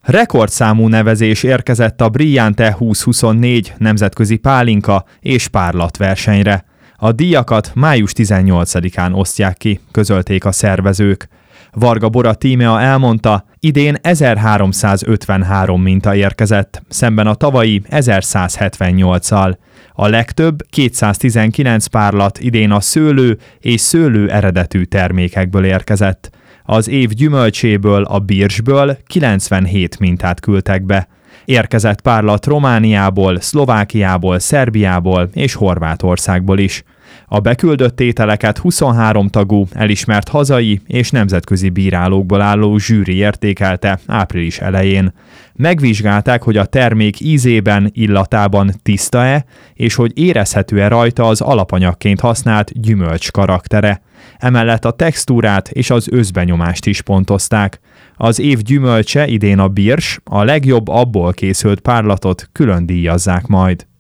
Rekordszámú nevezés érkezett a Brilliante 2024 nemzetközi pálinka és párlatversenyre. A díjakat május 18-án osztják ki, közölték a szervezők. Varga Bora tímea elmondta, idén 1353 minta érkezett, szemben a tavalyi 1178-al. A legtöbb, 219 párlat idén a szőlő és szőlő eredetű termékekből érkezett. Az év gyümölcséből, a bircsből 97 mintát küldtek be. Érkezett párlat Romániából, Szlovákiából, Szerbiából és Horvátországból is. A beküldött ételeket 23 tagú, elismert hazai és nemzetközi bírálókból álló zsűri értékelte április elején. Megvizsgálták, hogy a termék ízében, illatában tiszta-e, és hogy érezhető-e rajta az alapanyagként használt gyümölcs karaktere. Emellett a textúrát és az összbenyomást is pontozták. Az év gyümölcse idén a birs, a legjobb abból készült párlatot külön díjazzák majd.